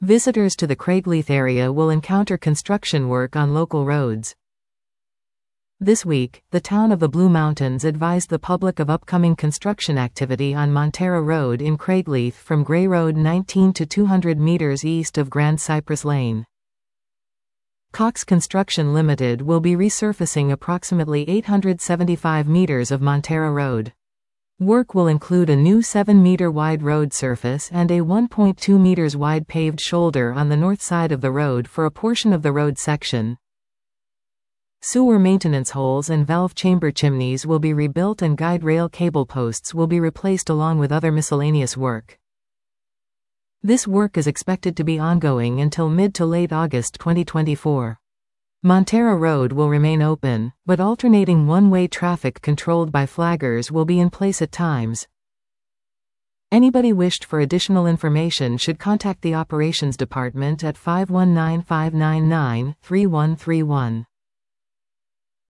Visitors to the Craigleith area will encounter construction work on local roads. This week, the town of the Blue Mountains advised the public of upcoming construction activity on Montara Road in Craigleith from Grey Road 19 to 200 meters east of Grand Cypress Lane. Cox Construction Limited will be resurfacing approximately 875 meters of Montara Road. Work will include a new 7-meter wide road surface and a 1.2 meters wide paved shoulder on the north side of the road for a portion of the road section. Sewer maintenance holes and valve chamber chimneys will be rebuilt and guide rail cable posts will be replaced along with other miscellaneous work. This work is expected to be ongoing until mid to late August 2024. Montara Road will remain open, but alternating one-way traffic controlled by flaggers will be in place at times. Anybody wished for additional information should contact the Operations Department at 519-599-3131.